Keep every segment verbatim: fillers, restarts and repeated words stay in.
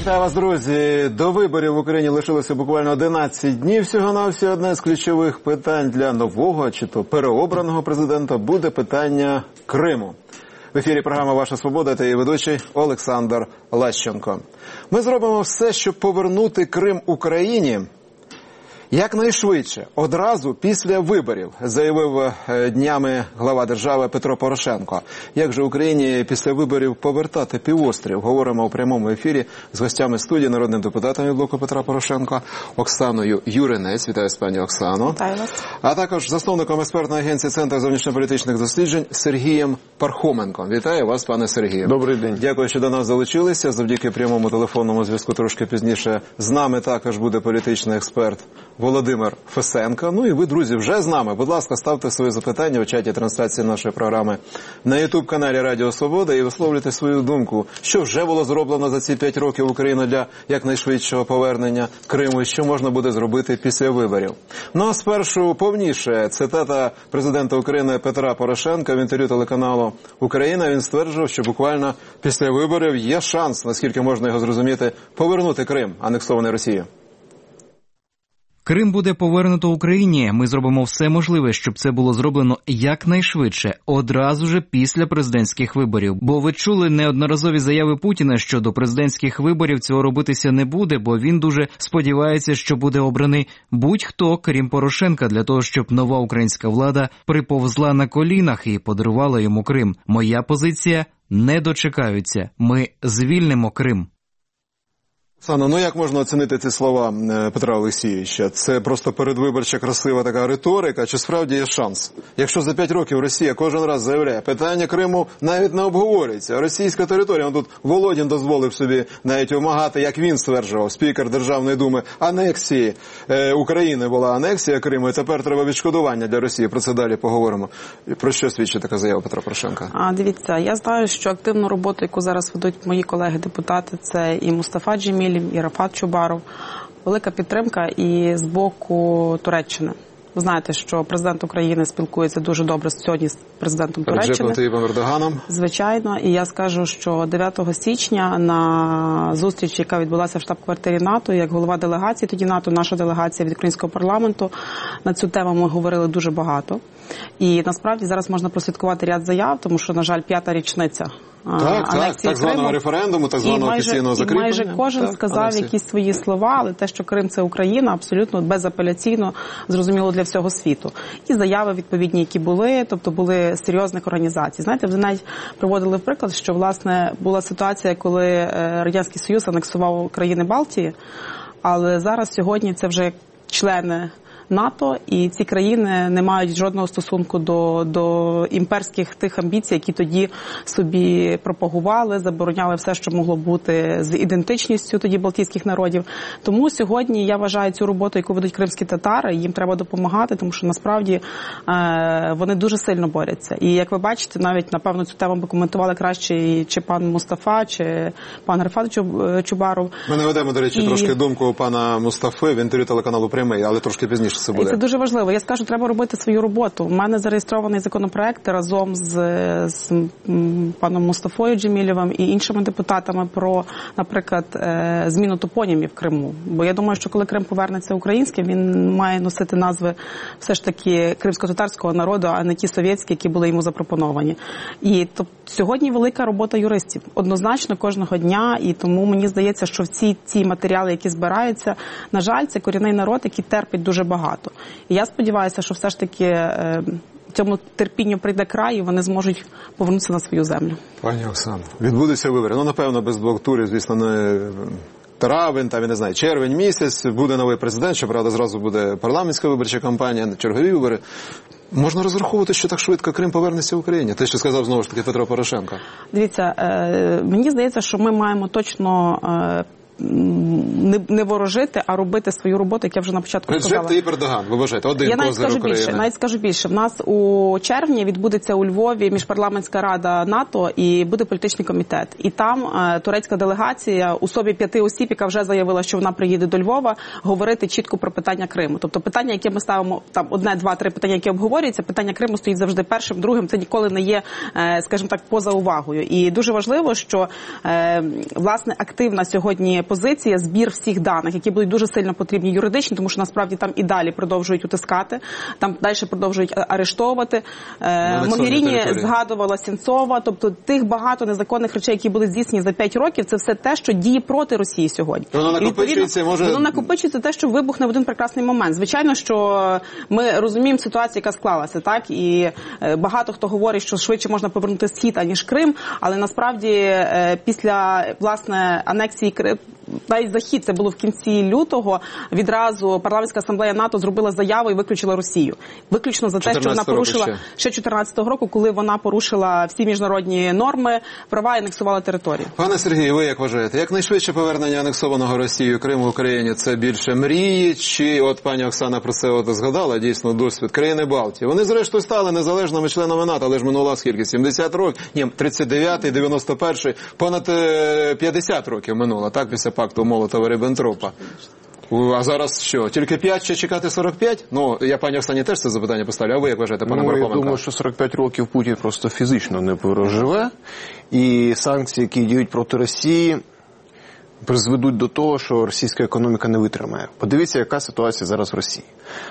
Вітаю вас, друзі! До виборів в Україні лишилося буквально одинадцять днів. Всього-навсього одне з ключових питань для нового, чи то переобраного президента буде питання Криму. В ефірі програма «Ваша свобода» та її ведучий Олександр Лащенко. Ми зробимо все, щоб повернути Крим Україні якнайшвидше, одразу після виборів, заявив днями глава держави Петро Порошенко. Як же Україні після виборів повертати півострів? Говоримо у прямому ефірі з гостями студії, народним депутатом від блоку Петра Порошенка Оксаною Юринець. Вітаю, пані Оксано. Вітаю вас. А також засновником експертної агенції Центр зовнішньополітичних досліджень Сергієм Пархоменком. Вітаю вас, пане Сергію. Добрий день. Дякую, що до нас залучилися. Завдяки прямому телефонному зв'язку трошки пізніше з нами також буде політичний експерт Володимир Фесенко. Ну і ви, друзі, вже з нами. Будь ласка, ставте свої запитання у чаті трансляції нашої програми на ютуб-каналі Радіо Свобода і висловлюйте свою думку, що вже було зроблено за ці п'ять років Україна для якнайшвидшого повернення Криму і що можна буде зробити після виборів. Ну а спершу повніше цитата президента України Петра Порошенка в інтерв'ю телеканалу «Україна». Він стверджував, що буквально після виборів є шанс, наскільки можна його зрозуміти, повернути Крим, анексований Росією. Крим буде повернуто Україні. Ми зробимо все можливе, щоб це було зроблено якнайшвидше, одразу же після президентських виборів. Бо ви чули неодноразові заяви Путіна, що до президентських виборів цього робитися не буде, бо він дуже сподівається, що буде обраний будь-хто, крім Порошенка, для того, щоб нова українська влада приповзла на колінах і подарувала йому Крим. Моя позиція – не дочекаються. Ми звільнимо Крим. Оксано, ну як можна оцінити ці слова Петра Олексійовича? Це просто передвиборча красива така риторика, чи справді є шанс? Якщо за п'ять років Росія кожен раз заявляє, питання Криму навіть не обговорюється. Російська територія, он тут Володін дозволив собі навіть вимагати, як він стверджував, спікер Державної думи, анексії е, України була анексія Криму, і тепер треба відшкодування для Росії. Про це далі поговоримо. Про що свідчить така заява Петра Порошенка? А, дивіться, я знаю, що активну роботу, яку зараз ведуть мої колеги-депутати, це і Мустафа Джемілєв, і Рафат Чубаров, велика підтримка і з боку Туреччини. Ви знаєте, що президент України спілкується дуже добре сьогодні з президентом Туреччини. Реджепом Таїпом Ердоганом. Звичайно. І я скажу, що дев'ятого січня на зустрічі, яка відбулася в штаб-квартирі НАТО, як голова делегації, тоді НАТО, наша делегація від українського парламенту, на цю тему ми говорили дуже багато. І насправді зараз можна прослідкувати ряд заяв, тому що, на жаль, п'ята річниця Так, так, так званого референдуму, так званого офіційного закріплення. І майже кожен так, сказав анексія. якісь свої слова, але те, що Крим – це Україна, абсолютно безапеляційно зрозуміло для всього світу. І заяви відповідні, які були, тобто були серйозних організацій. Знаєте, ви навіть приводили в приклад, що, власне, була ситуація, коли Радянський Союз анексував країни Балтії, але зараз, сьогодні, це вже члени НАТО, і ці країни не мають жодного стосунку до, до імперських тих амбіцій, які тоді собі пропагували, забороняли все, що могло бути з ідентичністю тоді балтійських народів. Тому сьогодні я вважаю цю роботу, яку ведуть кримські татари, їм треба допомагати, тому що насправді е, вони дуже сильно борються. І як ви бачите, навіть, напевно, цю тему би коментували краще і чи пан Мустафа, чи пан Рафат Чубаров. Ми наведемо, до речі, і... трошки думку пана Мустафи в інтерв'ю телеканалу «Прямий», але трошки пізніше. Це буде. І це дуже важливо. Я скажу, треба робити свою роботу. У мене зареєстрований законопроект разом з, з паном Мустафою Джемілєвим і іншими депутатами про, наприклад, зміну топонімів в Криму. Бо я думаю, що коли Крим повернеться українським, він має носити назви все ж таки кримсько-татарського народу, а не ті совєтські, які були йому запропоновані. І то, сьогодні велика робота юристів. Однозначно кожного дня. І тому мені здається, що всі ці матеріали, які збираються, на жаль, це корінний народ, який терпить дуже багато. І я сподіваюся, що все ж таки е, цьому терпінню прийде край, і вони зможуть повернутися на свою землю. Пані Оксано, відбудуться вибори. Ну, напевно, без двох турів, звісно, не травень, там, я не знаю, червень місяць, буде новий президент, щоправда, зразу буде парламентська виборча кампанія, чергові вибори. Можна розраховувати, що так швидко Крим повернеться в Україні? Те, що сказав, знову ж таки, Петро Порошенко. Дивіться, е, мені здається, що ми маємо точно е, Не, не ворожити, а робити свою роботу, як я вже на початку сказала. Реджеп Таїп Ердоган, ви вважаєте, один я навіть козир скажу України. більше, навіть скажу більше. В нас у червні відбудеться у Львові міжпарламентська рада НАТО і буде політичний комітет. І там е, турецька делегація у собі п'яти осіб, яка вже заявила, що вона приїде до Львова, говорити чітко про питання Криму. Тобто питання, яке ми ставимо, там одне, два, три питання, які обговорюються, питання Криму стоїть завжди першим, другим. Це ніколи не є, е, скажімо так, поза увагою. І дуже важливо, що, е, власне, активна сьогодні позиція, збір всіх даних, які будуть дуже сильно потрібні юридичні, тому що насправді там і далі продовжують утискати, там далі продовжують арештовувати. Могеріні згадувала Сенцова, тобто тих багато незаконних речей, які були здійснені за п'ять років, це все те, що діє проти Росії сьогодні. Воно накопичується, може... Воно накопичується те, що вибухне в один прекрасний момент. Звичайно, що ми розуміємо ситуацію, яка склалася, так, і багато хто говорить, що швидше можна повернути Схід, аніж Крим, але насправді після, власне, анексії Криму, навіть захід, це було в кінці лютого, відразу парламентська асамблея НАТО зробила заяву і виключила Росію. Виключно за те, що вона порушила ще. ще чотирнадцятого року, коли вона порушила всі міжнародні норми, права і анексувала територію. Пане Сергію, ви як вважаєте, якнайшвидше повернення анексованого Росією Криму в Україні – це більше мрії, чи от пані Оксана про це от згадала, дійсно, досвід країни Балтії? Вони, зрештою, стали незалежними членами НАТО, але ж минула скільки? сімдесят років? Ні, тридцять дев'ятий, дев'яносто перший, понад п'ятдесят років минуло, так, після пакту Молотова-Ріббентропа. А зараз що, тільки п'ять, ще чекати сорок п'ять? Ну, я пані Оксані теж це запитання поставлю, а ви як вважаєте, пане Пархоменко? Ну, я думаю, що сорок п'ять років Путін просто фізично не проживе, і санкції, які діють проти Росії, призведуть до того, що російська економіка не витримає. Подивіться, яка ситуація зараз в Росії.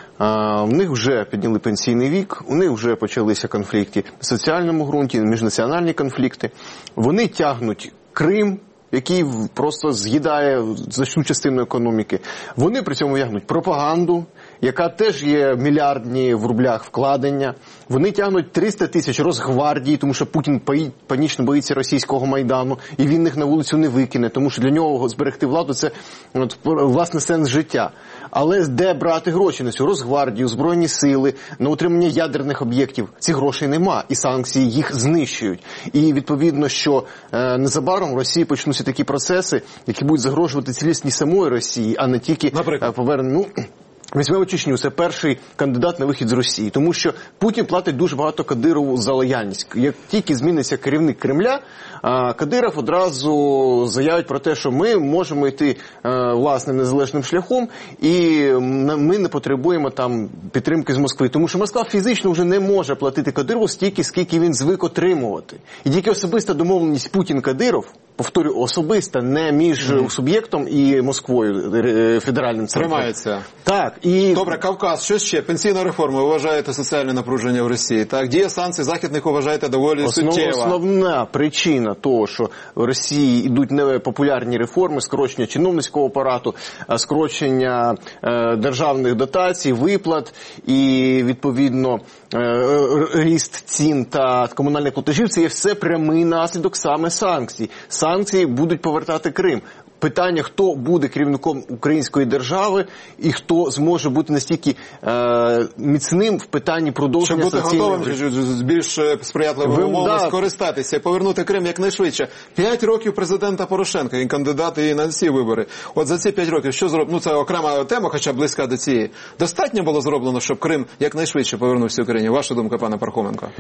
А, в них вже підняли пенсійний вік, у них вже почалися конфлікти на соціальному ґрунті, міжнаціональні конфлікти. Вони тягнуть Крим, який просто з'їдає значну частину економіки. Вони при цьому тягнуть пропаганду, яка теж є мільярдні в рублях вкладення. Вони тягнуть триста тисяч Росгвардії, тому що Путін панічно боїться російського Майдану, і він їх на вулицю не викине, тому що для нього зберегти владу – це от, власне сенс життя. Але де брати гроші на цю Росгвардію, Збройні сили, на утримання ядерних об'єктів? Цих грошей нема, і санкції їх знищують. І відповідно, що е, незабаром в Росії почнуться такі процеси, які будуть загрожувати цілісність самої Росії, а не тільки е, повернення. Ну, візьмемо Чечню, це перший кандидат на вихід з Росії, тому що Путін платить дуже багато Кадирову за лояльність. Як тільки зміниться керівник Кремля, Кадиров одразу заявить про те, що ми можемо йти власним незалежним шляхом, і ми не потребуємо там підтримки з Москви, тому що Москва фізично вже не може платити Кадирову стільки, скільки він звик отримувати. І тільки особиста домовленість Путін-Кадиров, повторю, особиста, не між mm. суб'єктом і Москвою, федеральним центром. Тримається. Так. І... Добре, Кавказ, що ще? Пенсійна реформа, ви вважаєте соціальне напруження в Росії, так? Дія санкцій західних вважаєте доволі Основ, суттєва. Основна причина того, що в Росії йдуть непопулярні реформи, скорочення чиновницького апарату, скорочення е, державних дотацій, виплат і, відповідно, е, ріст цін та комунальних платежів, це є все прямий наслідок саме санкцій. Санкції будуть повертати Крим. Питання, хто буде керівником української держави і хто зможе бути настільки е, міцним в питанні продовження щоб бути санкційних... готовим з більш сприятливими умовами да. скористатися і повернути Крим якнайшвидше. П'ять років президента Порошенка, він кандидат і на всі вибори. От за ці п'ять років що зроблено? Ну, це окрема тема, хоча близька до цієї. Достатньо було зроблено, щоб Крим якнайшвидше повернувся Україні? Ваша думка, пане Пархоменко?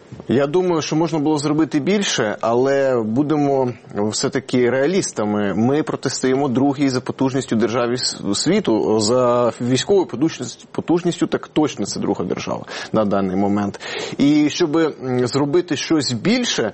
Я думаю, що можна було зробити більше, але будемо все-таки реалістами. Ми протистоїмо другій за потужністю державі світу. За військовою потужністю, потужністю так точно це друга держава на даний момент. І щоб зробити щось більше,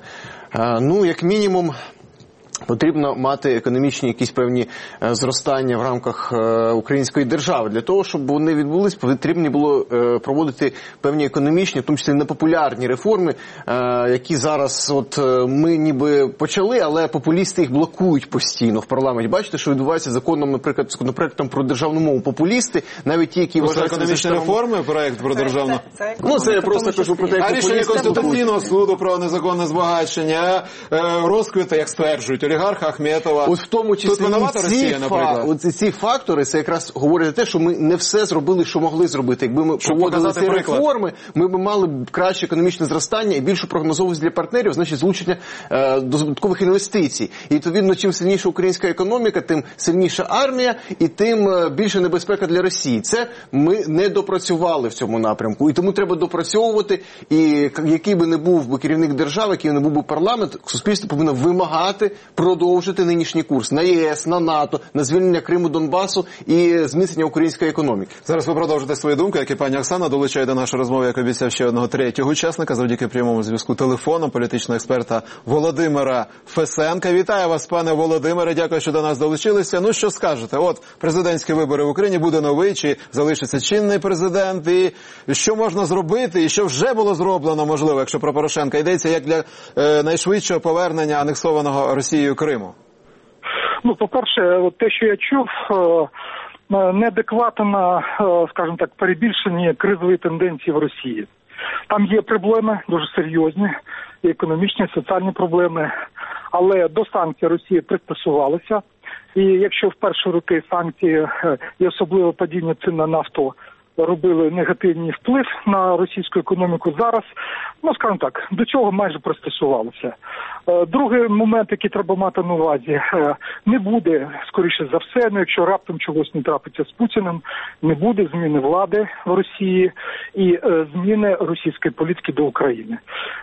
ну, як мінімум, потрібно мати економічні якісь певні зростання в рамках української держави. Для того, щоб вони відбулись, потрібно було проводити певні економічні, в тому числі непопулярні реформи, які зараз от ми ніби почали, але популісти їх блокують постійно в парламенті. Бачите, що відбувається законом, наприклад, законопроектом про державну мову. Популісти, навіть ті, які вважаються... Це економічні реформи, проект про державну... Це, це, це, ну, це я просто кажу про те, як а рішення Конституційного суду про незаконне збагачення, розквіти, як стверджують, олігарха Ахметова. От в тому числі ці, Росія, фа... от ці фактори, це якраз говорить за те, що ми не все зробили, що могли зробити. Якби ми щоб проводили ці приклад. реформи, ми б мали краще економічне зростання і більшу прогнозовість для партнерів, значить залучення е, додаткових інвестицій. І відповідно, чим сильніша українська економіка, тим сильніша армія і тим більше небезпека для Росії. Це ми не допрацювали в цьому напрямку. І тому треба допрацьовувати, і який би не був би керівник держави, який би не був би парламент, суспільство повинно вимагати продовжити нинішній курс на ЄС, на НАТО, на звільнення Криму, Донбасу і зміцнення української економіки. Зараз ви продовжите свою думку, як і пані Оксана долучає до нашої розмови, як обіцяв, ще одного третього учасника, завдяки прямому зв'язку телефоном, політичного експерта Володимира Фесенка. Вітаю вас, пане Володимире, дякую, що до нас долучилися. Ну, що скажете? От, президентські вибори в Україні, буде новий, чи залишиться чинний президент, і що можна зробити, і що вже було зроблено, можливо, якщо про Порошенка йдеться, як для е, найшвидшого повернення анексованого Росією Криму? Ну, по-перше, от те, що я чув, неадекватно, скажімо так, перебільшені кризові тенденції в Росії. Там є проблеми дуже серйозні, і економічні, і соціальні проблеми, але до санкцій Росія пристосувалася. І якщо в перші роки санкції і особливо падіння цін на нафту робили негативний вплив на російську економіку, зараз, ну, скажімо так, до цього майже пристосувалося. Другий момент, який треба мати на увазі, не буде, скоріше за все, ну, якщо раптом чогось не трапиться з Путіним, не буде зміни влади в Росії і зміни російської політики до України.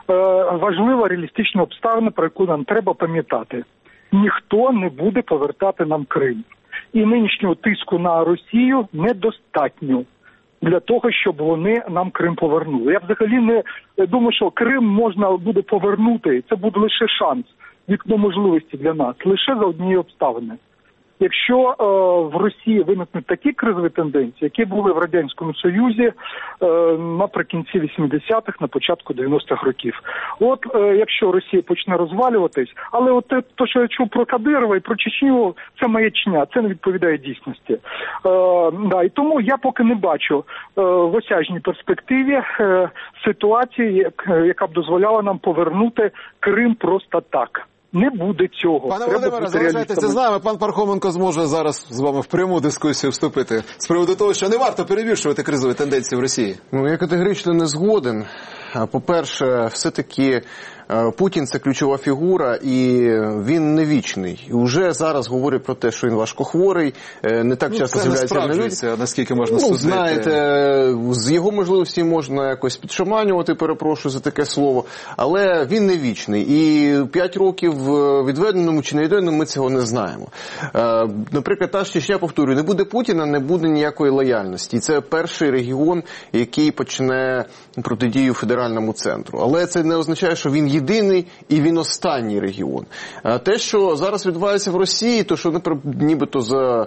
Важлива реалістична обставина, про яку нам треба пам'ятати. Ніхто не буде повертати нам Крим. І нинішнього тиску на Росію недостатньо для того, щоб вони нам Крим повернули. Я взагалі не думаю, що Крим можна буде повернути. Це буде лише шанс, вікно можливості для нас, лише за однієї обставини. Якщо е, в Росії виникнуть такі кризові тенденції, які були в Радянському Союзі е, наприкінці вісімдесятих, на початку дев'яностих років. От е, якщо Росія почне розвалюватись, але от те, то, що я чув про Кадирова і про Чечню, це маячня, це не відповідає дійсності. Е, да, і тому я поки не бачу е, в осяжній перспективі е, ситуації, як, яка б дозволяла нам повернути Крим просто так. Не буде цього. Пане Володимире, залишайтеся з нами. Пан Пархоменко зможе зараз з вами в пряму дискусію вступити з приводу того, що не варто перебільшувати кризові тенденції в Росії. Ну, я категорично не згоден. По-перше, все-таки Путін – це ключова фігура, і він не вічний. І вже зараз говорять про те, що він важкохворий, не так ну, часто з'являється на людях. Наскільки можна ну, судити? Знаєте, з його можливості можна якось підшаманювати, перепрошую за таке слово, але він не вічний. І п'ять років відведеному чи не відведеному ми цього не знаємо. Наприклад, та ж Чечня, повторюю, не буде Путіна, не буде ніякої лояльності. І це перший регіон, який почне протидію федеральному центру. Але це не означає, що він єдиний і він останній регіон. Те, що зараз відбувається в Росії, то що нібито за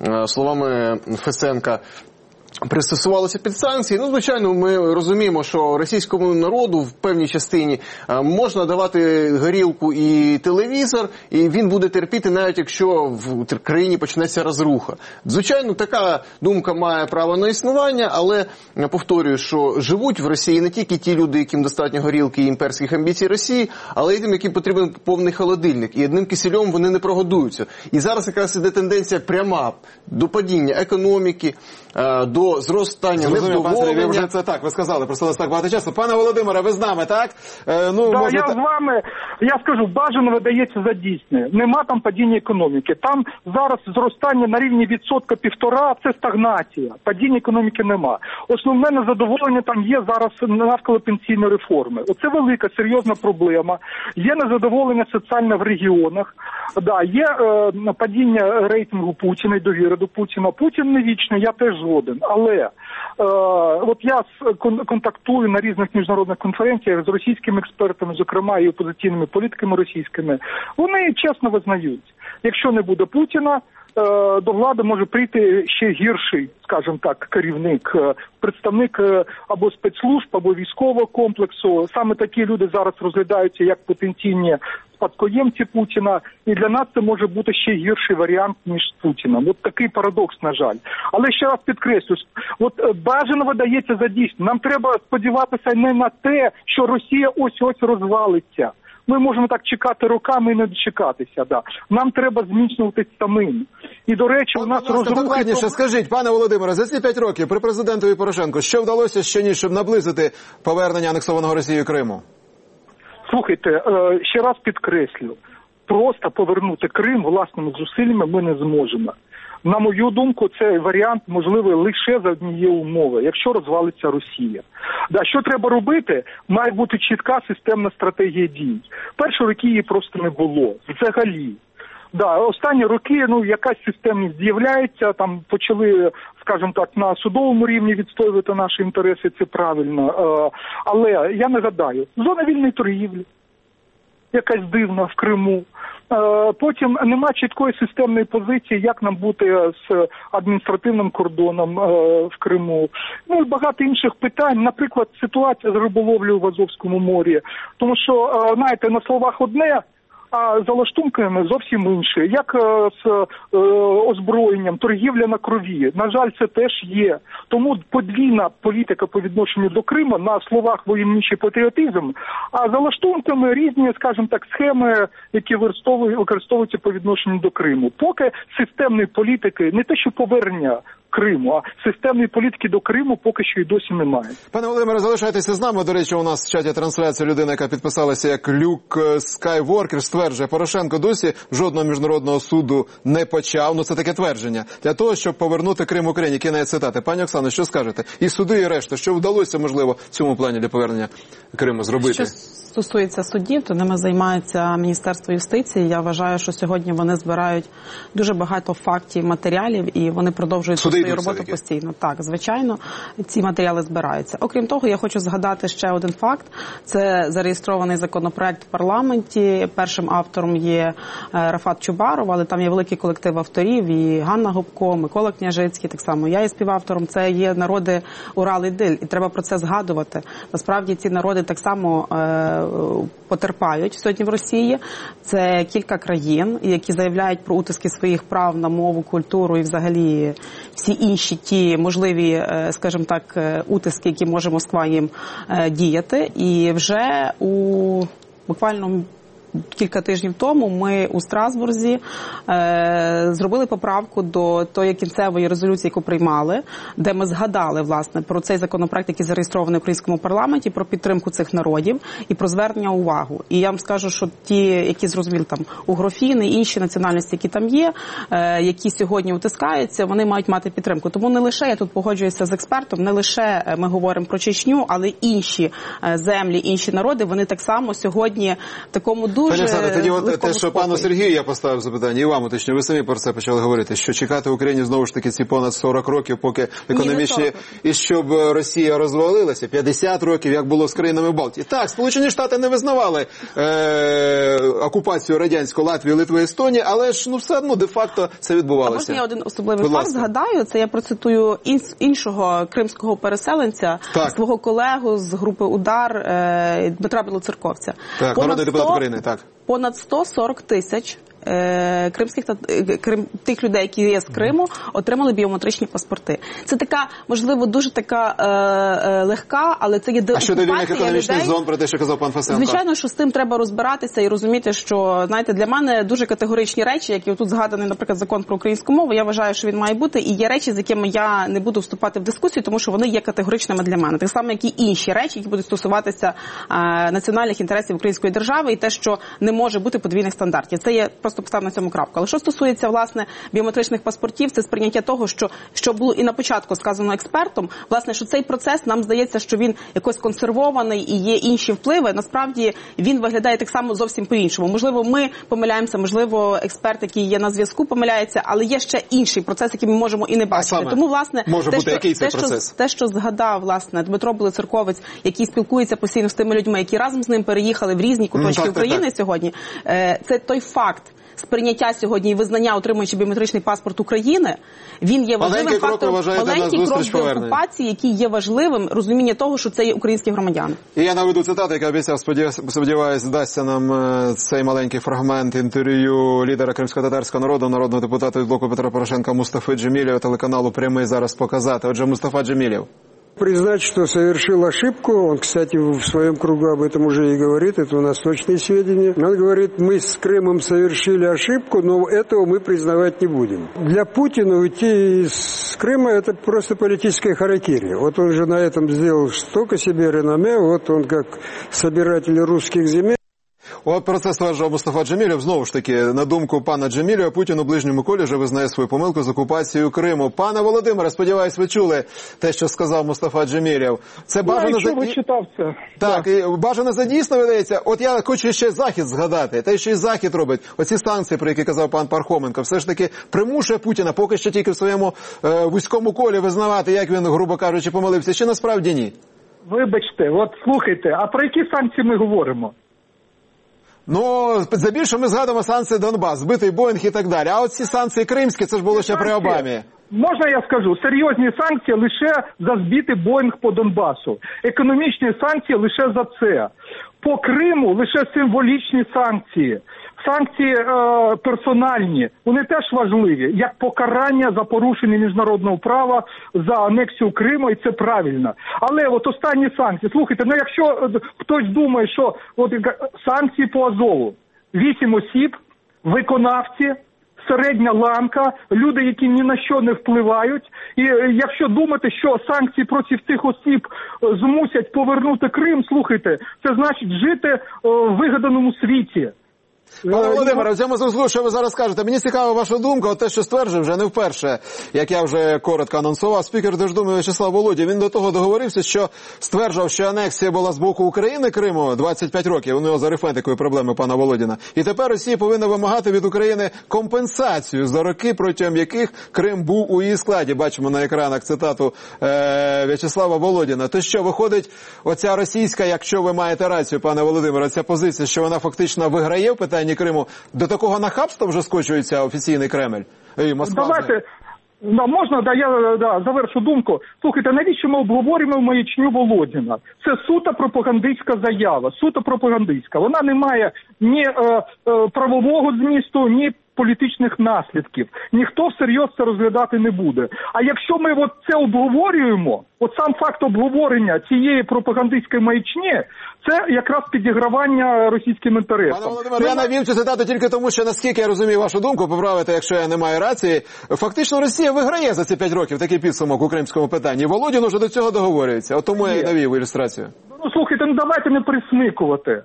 словами Фесенка пристосувалося під санкції. Ну, звичайно, ми розуміємо, що російському народу в певній частині можна давати горілку і телевізор, і він буде терпіти, навіть якщо в країні почнеться розруха. Звичайно, така думка має право на існування, але повторюю, що живуть в Росії не тільки ті люди, яким достатньо горілки і імперських амбіцій Росії, але й тим, яким потрібен повний холодильник. І одним кисельом вони не прогодуються. І зараз якраз іде тенденція пряма до падіння економіки, до зростання невдоволення. Вже це так, ви сказали, просто у нас так багато часу. Пане Володимире, ви з нами, так? Е, ну, да, можна... я з вами, я скажу, бажано видається за дійсне. Нема там падіння економіки. Там зараз зростання на рівні відсотка півтора, це стагнація. Падіння економіки нема. Основне незадоволення там є зараз навколо пенсійної реформи. Оце велика, серйозна проблема. Є незадоволення соціальне в регіонах. Да, є е, падіння рейтингу Путіна і довіри до Путіна. Путін не вічний, я теж згоден. Але е, от я контактую на різних міжнародних конференціях з російськими експертами, зокрема і опозиційними політиками російськими. Вони чесно визнають, якщо не буде Путіна, до влади може прийти ще гірший, скажімо так, керівник, представник або спецслужб, або військового комплексу. Саме такі люди зараз розглядаються як потенційні спадкоємці Путіна, і для нас це може бути ще гірший варіант, ніж з Путіним. От такий парадокс, на жаль. Але ще раз підкреслю, от бажано видається за дійсно. Нам треба сподіватися не на те, що Росія ось-ось розвалиться. Ми можемо так чекати роками і не дочекатися. Да. Нам треба зміцнюватись самим. І, до речі, у нас розрухи... Докладніше скажіть, пане Володимире, за ці п'ять років при президентові Порошенко, що вдалося ще ніж, щоб наблизити повернення анексованого Росією Криму? Слухайте, ще раз підкреслю. Просто повернути Крим власними зусиллями ми не зможемо. На мою думку, цей варіант можливий лише за однієї умови, якщо розвалиться Росія. Да, що треба робити? Має бути чітка системна стратегія дій. Перші роки її просто не було. Взагалі. Да, останні роки, ну, якась системність з'являється, там почали, скажімо так, на судовому рівні відстоювати наші інтереси, це правильно. Але я нагадаю, зона вільної торгівлі, якась дивна в Криму. Потім нема чіткої системної позиції, як нам бути з адміністративним кордоном в Криму. Ну і багато інших питань, наприклад, ситуація з риболовлею в Азовському морі. Тому що, знаєте, на словах одне, а за лаштунками зовсім інше. Як е, з е, озброєнням, торгівля на крові. На жаль, це теж є. Тому подвійна політика по відношенню до Криму, на словах войовничий патріотизм, а за лаштунками різні, скажімо так, схеми, які використовуються по відношенню до Криму. Поки системної політики, не те, що повернення Криму, а системної політики до Криму поки що і досі немає. Пане Володимире, залишайтеся з нами. До речі, у нас в чаті трансляція людина, яка підписалася як Люк Скайворкер, стверджує, Порошенко досі жодного міжнародного суду не почав. Ну, це таке твердження. Для того, щоб повернути Крим Україні. Кінець цитати. Пані Оксано, що скажете? І суди, і решта. Що вдалося, можливо, в цьому плані для повернення Криму зробити? Що стосується судів, то ними займається Міністерство юстиції. Я вважаю, що сьогодні вони збирають дуже багато фактів, матеріалів, і вони продовжують суди свою роботу постійно. Так, звичайно, ці матеріали збираються. Окрім того, я хочу згадати ще один факт. Це зареєстрований законопроект в парламенті. Першим автором є Рафат Чубаров, але там є великий колектив авторів, і Ганна Гопко, Микола Княжицький, так само я є співавтором. Це є народи Урал і Диль, і треба про це згадувати. Насправді ці народи так само е, потерпають сьогодні в Росії. Це кілька країн, які заявляють про утиски своїх прав на мову, культуру і взагалі всі інші ті можливі, скажімо так, утиски, які може Москва їм діяти. І вже у буквально кілька тижнів тому ми у Страсбурзі е, зробили поправку до тої кінцевої резолюції, яку приймали, де ми згадали, власне, про цей законопроект, який зареєстрований в українському парламенті, про підтримку цих народів і про звернення увагу. І я вам скажу, що ті, які зрозуміли там угрофіни, інші національності, які там є, е, які сьогодні утискаються, вони мають мати підтримку. Тому не лише, я тут погоджуюся з експертом, не лише ми говоримо про Чечню, але інші землі, інші народи, вони так само сьогодні в такому дуже Пані Оксано, тоді от те, що пану Сергію я поставив запитання, і вам уточню, ви самі про це почали говорити, що чекати Україні знову ж таки ці понад сорок років, поки економічні, Ні, і щоб Росія розвалилася, п'ятдесят років, як було з країнами Балтії. Так, Сполучені Штати не визнавали е- окупацію радянську Латвії, Литви, Естонії, але ж ну все одно де-факто це відбувалося. А можна я один особливий факт згадаю, це я процитую іншого кримського переселенця, так. свого колегу з групи «Удар» е- Дмитра Білоцерковця. Так, народний депутат України, так. Понад сто сорок тисяч е, кримських та крим, тих людей, які є з Криму, отримали біометричні паспорти. Це така, можливо, дуже така е, е, легка, але це є деокупація людей. А щодо вільних економічних зон, про те, що казав пан Фасенко? Звичайно, що з тим треба розбиратися і розуміти, що, знаєте, для мене дуже категоричні речі, які тут згаданий, наприклад, закон про українську мову, я вважаю, що він має бути, і є речі, з якими я не буду вступати в дискусію, тому що вони є категоричними для мене. Так само, як і інші речі, які будуть стосуватися е, національних інтересів української держави і те, що не може бути подвійних стандартів. Це є просто постав на цьому крапку. Але що стосується, власне, біометричних паспортів, це сприйняття того, що, що було і на початку сказано експертом, власне, що цей процес, нам здається, що він якось консервований і є інші впливи. Насправді, він виглядає так само зовсім по-іншому. Можливо, ми помиляємося, можливо, експерт, який є на зв'язку, помиляється, але є ще інший процес, який ми можемо і не бачити. Тому, власне, може те, бути, що, який цей те, процес? Що, те, що згадав, власне, Дмитро Білоцерковець, який спілкується постійно з тими людьми, які разом з ним переїхали в різні куточки так, України так, так. сьогодні, це той факт сприйняття сьогодні і визнання, отримуючи біометричний паспорт України, він є важливим фактором, маленький крок до окупації, який є важливим, розуміння того, що це є українські громадяни. І я наведу цитату, яка обіцяв, сподіваюсь, здасться нам цей маленький фрагмент інтерв'ю лідера кримсько-татарського народу, народного депутата від блоку Петра Порошенка Мустафи Джемілєва, телеканалу «Прямий» зараз показати. Отже, Мустафа Джемілєв. Признать, что совершил ошибку, он, кстати, в своем кругу об этом уже и говорит, это у нас точные сведения. Он говорит, мы с Крымом совершили ошибку, но этого мы признавать не будем. Для Путина уйти из Крыма – это просто политическая харакири. Вот он же на этом сделал столько себе реноме, вот он как собиратель русских земель. От про це стверджував Мустафа Джемілєв. Знову ж таки, на думку пана Джемілєва, Путін у ближньому колі вже визнає свою помилку з окупацією Криму. Пане Володимире, сподіваюсь, ви чули те, що сказав Мустафа Джемілєв. Це бажано за... за... читав це. Так, так. І бажано за дійсно видається. От я хочу ще Захід згадати. Те, що і Захід робить. Оці санкції, про які казав пан Пархоменко, все ж таки примушує Путіна поки що тільки в своєму е, вузькому колі визнавати, як він, грубо кажучи, помилився. Чи насправді ні? Вибачте, от слухайте, а про які санкції ми говоримо? Ну, здебільшого ми згадуємо санкції Донбас, збитий Боїнг і так далі. А от ці санкції кримські, це ж було ще при Обамі. Можна я скажу? Серйозні санкції лише за збитий Боїнг по Донбасу. Економічні санкції лише за це. По Криму лише символічні санкції. Санкції е, персональні, вони теж важливі, як покарання за порушення міжнародного права, за анексію Криму, і це правильно. Але от останні санкції, слухайте, ну якщо хтось думає, що от санкції по Азову, вісім осіб, виконавці, середня ланка, люди, які ні на що не впливають. І якщо думати, що санкції проти цих осіб змусять повернути Крим, слухайте, це значить жити в вигаданому світі. Пане Володимире, в цьому зв'язку, що ви зараз кажете, мені цікава ваша думка, от те, що стверджує вже не вперше, як я вже коротко анонсував, спікер Держдуми В'ячеслав Володя, він до того договорився, що стверджував, що анексія була з боку України Криму двадцять п'ять років, у нього з арифметикою проблеми пана Володіна, і тепер Росія повинна вимагати від України компенсацію за роки, протягом яких Крим був у її складі. Бачимо на екранах цитату е- В'ячеслава Володіна. То що, виходить, оця російська, якщо ви маєте рацію, пане Володимире, ця позиція, що вона фактично виграє в питанні Криму, до такого нахабства вже скочується офіційний Кремль? І Москва. Давайте, да, можна, да, я да, завершу думку. Слухайте, навіщо ми обговорюємо маячню Володіна? Це суто пропагандистська заява, суто пропагандистська. Вона не має ні е, е, правового змісту, ні політичних наслідків. Ніхто всерйоз це розглядати не буде. А якщо ми от це обговорюємо, от сам факт обговорення цієї пропагандистської маячні, це якраз підігравання російським інтересам. Пане Володимире, я навів цю цитату тільки тому, що, наскільки я розумію вашу думку, поправити, якщо я не маю рації, фактично Росія виграє за ці п'ять років такий підсумок у кримському питанні. Володін уже до цього договорюється. От тому я і навів ілюстрацію. Ну, слухайте, ну давайте не присмикувати.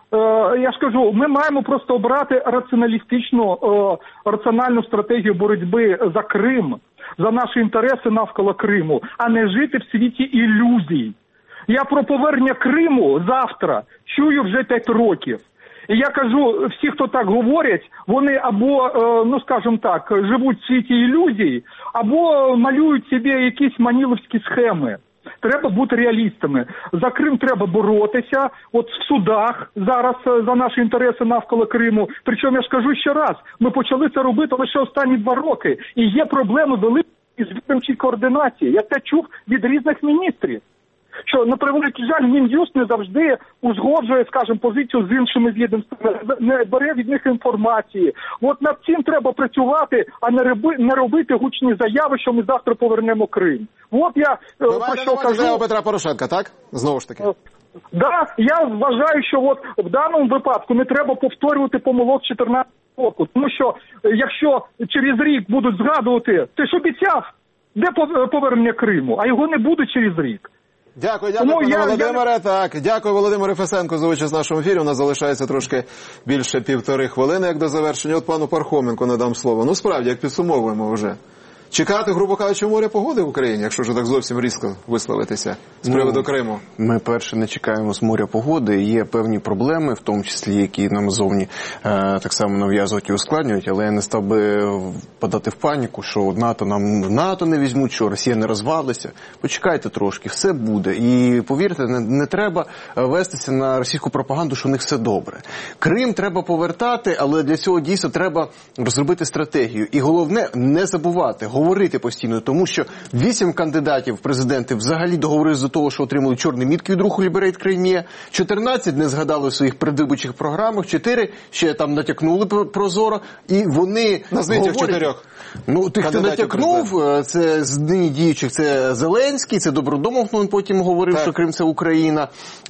Я ж кажу, ми маємо просто обрати раціоналістичну, раціональну стратегію боротьби за Крим, за наші інтереси навколо Криму, а не жити в світі ілюзій. Я про повернення Криму завтра чую вже п'ять років. І я кажу, всі, хто так говорять, вони або, ну скажімо так, живуть в світі ілюзій, або малюють собі якісь маніловські схеми. Треба бути реалістами. За Крим треба боротися. От в судах зараз за наші інтереси навколо Криму. Причому я ж кажу ще раз, ми почали це робити лише останні два роки. І є проблеми великі із відомчій координації. Я це чув від різних міністрів. Що, на превеликий жаль, Мін'юст не завжди узгоджує, скажімо, позицію з іншими відомствами, не бере від них інформації. От над цим треба працювати, а не, роби, не робити гучні заяви, що ми завтра повернемо Крим. От я ви про що кажу. заяву Петра Порошенка, так? Знову ж таки. Да, я вважаю, що от в даному випадку не треба повторювати помилок чотирнадцятого року. Тому що якщо через рік будуть згадувати, ти ж обіцяв, де повернення Криму, а його не буде через рік. Дякую, дякую, ну, пане я, Володимире. Я... Так, дякую, Володимиру Фесенку, за участь в нашому ефірі. У нас залишається трошки більше півтори хвилини, як до завершення. От пану Пархоменку надам слово. Ну, справді, як підсумовуємо вже. Чекати, грубо кажучи, моря погоди в Україні, якщо вже так зовсім різко висловитися з приводу ну, Криму? Ми, перше, не чекаємо з моря погоди. Є певні проблеми, в тому числі, які нам зовні е, так само нав'язують і ускладнюють, але я не став би подати в паніку, що НАТО нам НАТО не візьмуть, що Росія не розвалиться. Почекайте трошки, все буде. І, повірте, не, не треба вестися на російську пропаганду, що у них все добре. Крим треба повертати, але для цього дійсно треба розробити стратегію. І головне, не забувати, говорити постійно, тому що вісім кандидатів в президенти взагалі договорились до того, що отримали чорні мітки від руху Liberate Crimea, чотирнадцять не згадали в своїх передвиборчих програмах, чотири ще там натякнули прозоро, і вони назвіть їх чотирьох. Ну, тих, хто натякнув, це з нині діючих, це Зеленський, це Добродомов, він потім говорив, так, що Крим – це Україна,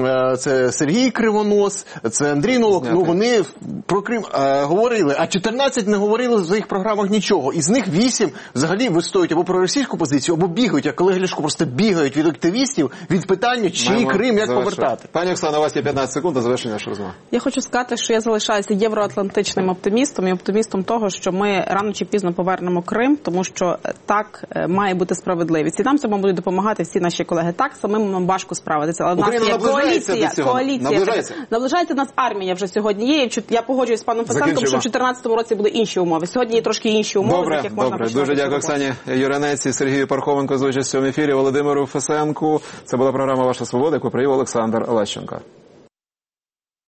це Сергій Кривонос, це Андрій Новак, ну вони про Крим е, говорили, а чотирнадцять не говорили в своїх програмах нічого, із них вісім взагалі взагалі вистоюють або проросійську позицію, або бігають, як Олег Ляшко, просто бігають від активістів від питання, чий Маємо Крим, як завершити. повертати. Пані Оксано, у вас є п'ятнадцять секунд до завершення нашої розмови. Я хочу сказати, що я залишаюся євроатлантичним оптимістом і оптимістом того, що ми рано чи пізно повернемо Крим, тому що так має бути справедливість. І нам цьому будуть допомагати всі наші колеги. Так, самим нам важко справитися. Але в нас Україна є наближається коаліція, до цього. коаліція. Наближається. Наближається нас армія вже сьогодні є. Я погоджуюсь з паном Фесенком, Закінчуємо. що в чотирнадцятому році були інші умови. Сьогодні є трошки інші умови, Добре, з яких можна добре. починати Дуже дякую цю роботу. Оксані Юринець і Сергію Пархоменко за участь в цьому ефірі, Володимиру Фесенку. Це була програма «Ваша свобода», яку провів Олександр Лещенко.